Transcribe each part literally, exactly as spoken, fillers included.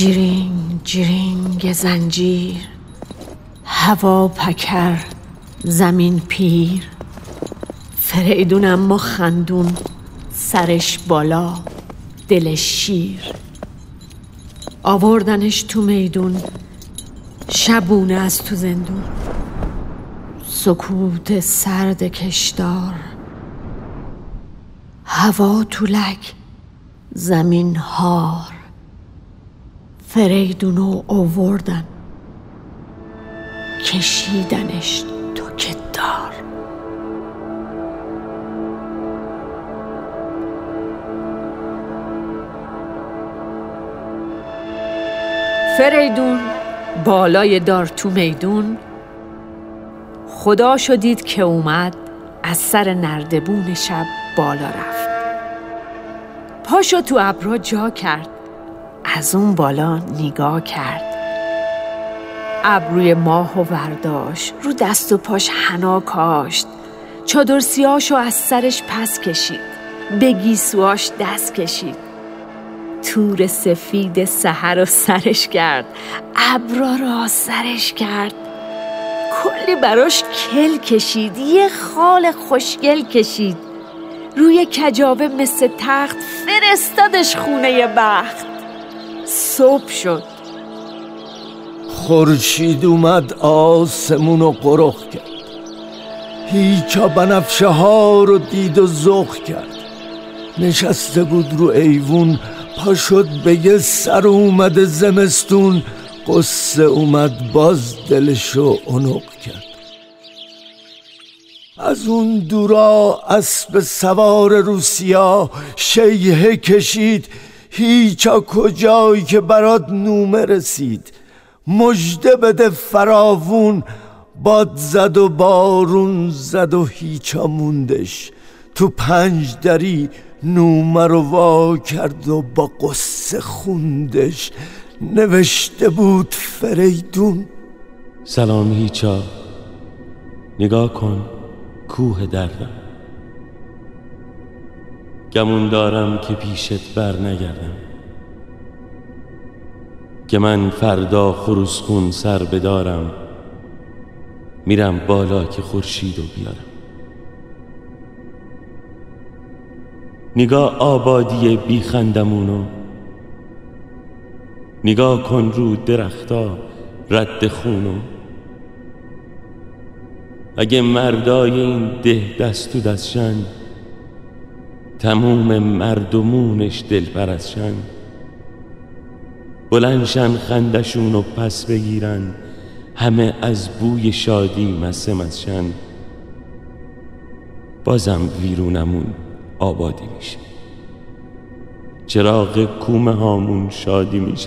جرینگ جرینگ زنجیر، هوا پکر زمین پیر. فریدون اما خندون، سرش بالا دلش شیر. آوردنش تو میدون، شبونه از تو زندون. سکوت سرد کشدار، هوا طولک زمین هار. فریدونو آوردن، کشیدنش تو کدار. فریدون بالای دار تو میدون، خدا شدید که اومد از سر نردبون شب بالا رفت. پاشو تو ابرا جا کرد، از اون بالا نگاه کرد. ابروی ماهو ورداشت، رو دست و پاش حنا کاشت. چادر سیاهشو از سرش پس کشید، به گیسواش دست کشید. تور سفید سحر رو سرش کرد، ابرا را سرش کرد. کلی براش کل کشید، یه خال خوشگل کشید. روی کجاوه مثل تخت فرستادش خونه بخت. صبح شد، خورشید اومد آسمونو قرخ کرد. هیچا بنفشه ها رو دید و ذوق کرد. نشسته بود رو ایوون، پا شد بگه سر اومده زمستون. قصه اومد باز دلشو اونق کرد. از اون دورا اسب سوار روسیا شیهه کشید. هیچا کجایی که برات نومه رسید. مژده بده فراوون، باد زد و بارون زد و هیچا موندش. تو پنج دری نومه رو وا کرد و با قصه خوندش. نوشته بود فریدون: سلام هیچا، نگاه کن کوه دردم. گمون دارم که پیشت بر نگردم، که من فردا خروسخون سر بدارم. میرم بالا که خورشیدو بیارم. نگاه آبادی بی خندمونو، نگاه کن رو درختا رد خونو. اگه مردای این ده دست تو دستشن، تموم مردمونش دل پرستشن. بلندشن خندشونو پس بگیرن، همه از بوی شادی مسه مسشن. بازم ویرونمون آبادی میشه، چراغ کومه هامون شادی میشه.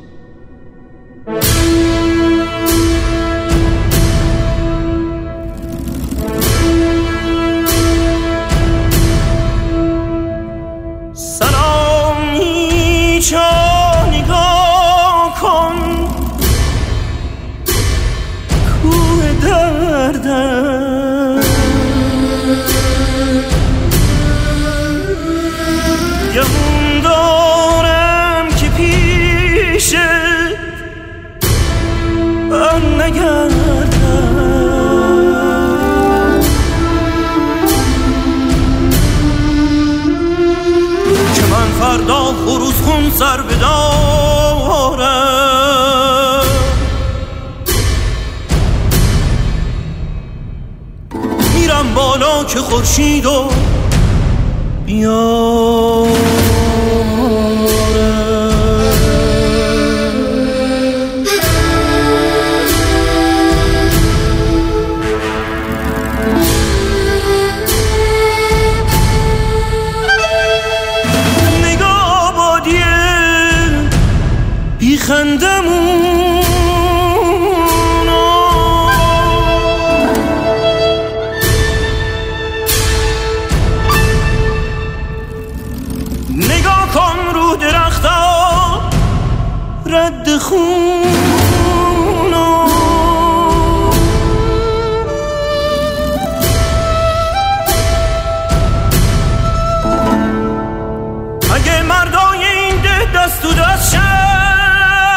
سلام هیچا، نگاه کن کوه دردم. گمون دارم که پیشت بر نگردم، که من فردا خروسخون سر بدارم. میرم بالا که خورشیدو بیارم. نگاه بادیه بی خندمونو، نگاه کن رو درختا رد خونو. اگه مردای این ده دست تو دستشن،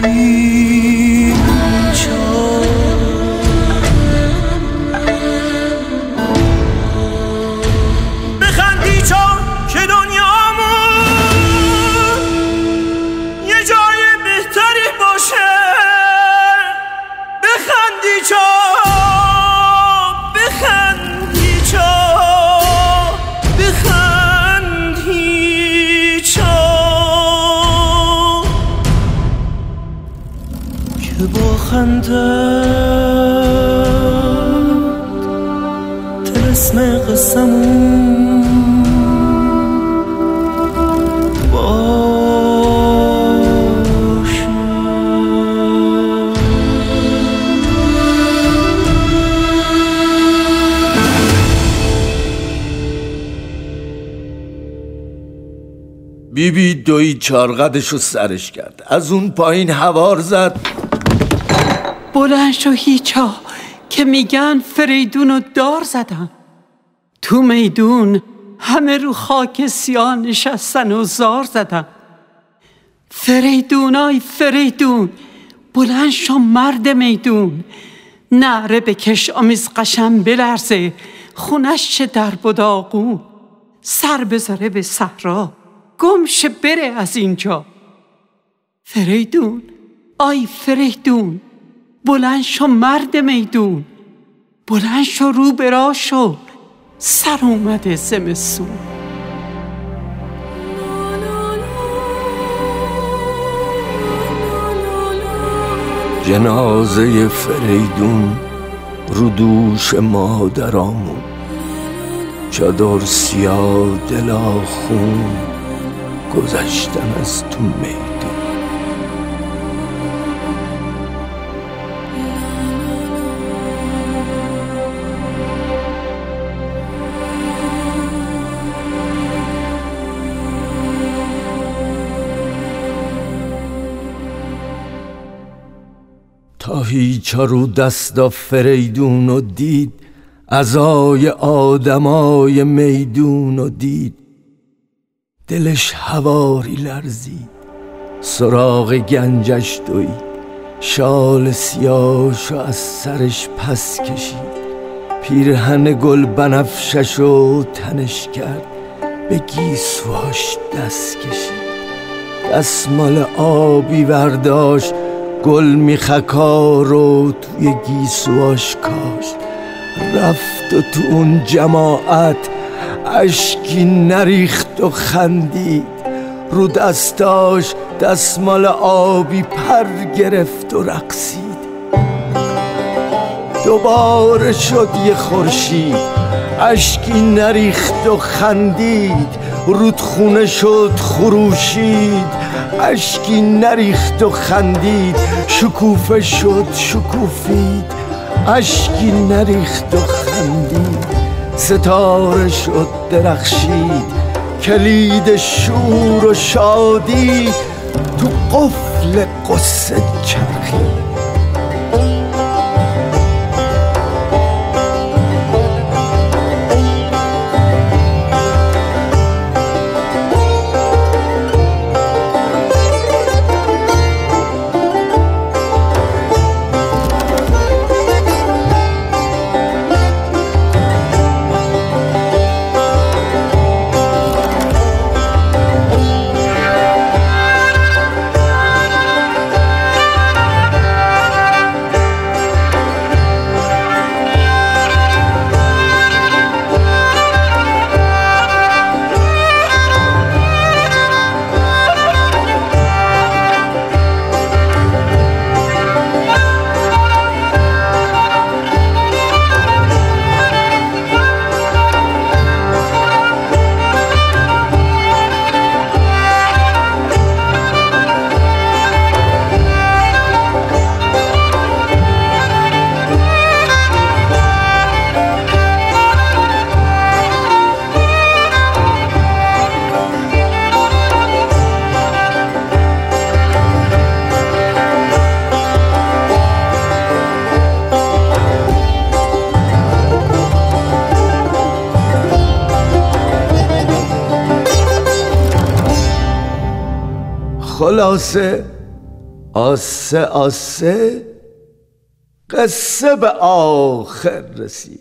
تلسم قسمون باشه. بی بی دوی چارقدشو سرش کرد، از اون پایین هوار زد. بلند شو هیچا که میگن فریدونو دار زدن. تو میدون همه رو خاک سیاه نشستن و زار زدن. فریدونای فریدون، بلند شو مرد میدون. نعره بکش آمیز قشم بلرزه، خونش چه در بداغون. سر بذاره به صحرا، گمشه بره از اینجا. فریدون، آی فریدون، بلند شو مرد میدون. بلند شو رو برا شو، سر اومده زمستون. جنازه فریدون رو دوش مادرامون، چادر سیاه دلا خون گذشتن از تو میدون. تا هیچا رو دستا فریدون و دید، عزای آدمای میدون و دید. دلش هواری لرزید، سراغ گنجش دوید. شال سیاهشو از سرش پس کشید، پیرهن گل بنفششو تنش کرد. به گیسواش دست کشید، دستمال آبی برداشت، گل میخکار و توی گیسواش کاشت. رفت و تو اون جماعت اشکی نریخت و خندید. رو دستاش دستمال آبی پر گرفت و رقصید. دوباره شد یه خورشید، اشکی نریخت و خندید. رودخونه شد خروشید، اشکی نریخت و خندید. شکوفه شد شکوفید، اشکی نریخت و خندید. ستاره شد درخشید، کلید شور و شادی تو قفل قصه چرخید. خلاصه آسه آسه قصه به آخر رسید.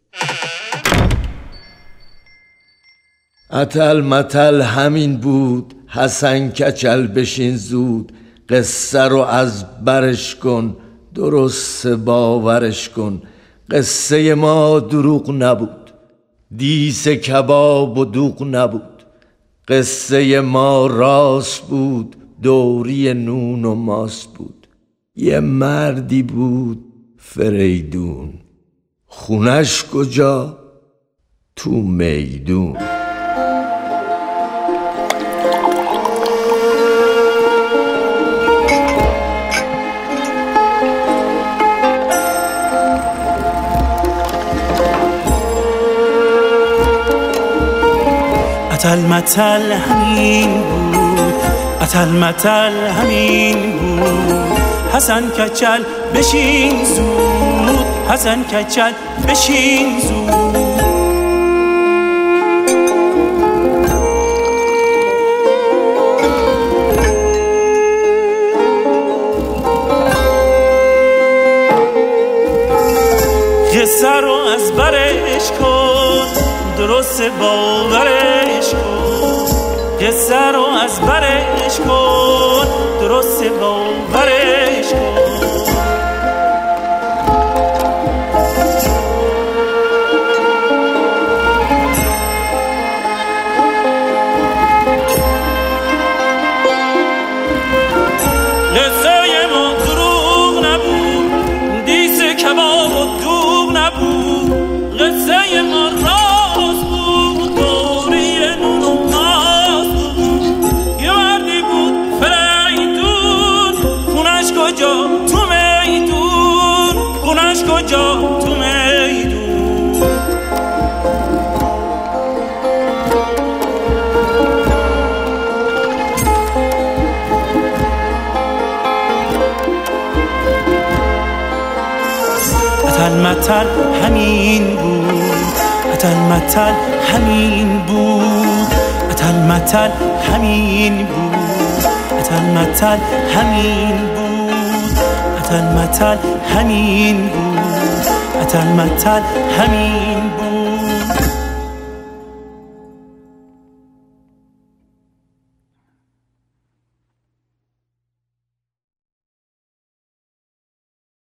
اتل متل همین بود، حسن کچل بشین زود. قصه رو از برش کن، درست باورش کن. قصه ما دروغ نبود، دیس کباب و دوغ نبود. قصه ما راست بود، دوری نون و ماست بود. یه مردی بود فریدون، خونش کجا؟ تو میدون. اتل متل همین بود، اتل متل همین بود. حسن کچل بشین زود، حسن کچل بشین زود. قصه رو از برش کن، درست باورش کن. قصه رو از برش کن، درست باورش کن. قصه ما دروغ نبود، دیس کباب و دوغ نبود. قصه ما راست بود، دوری نون و ماست بود. یه مردی بود فریدون، خونش کجا؟ تو میدون. خونش کجا؟ تو میدون. اتل متل همین بود، اتل متل همین بود. اتل متل همین بود، اتل متل همین بود. اتل متل همین بود، اتل متل همین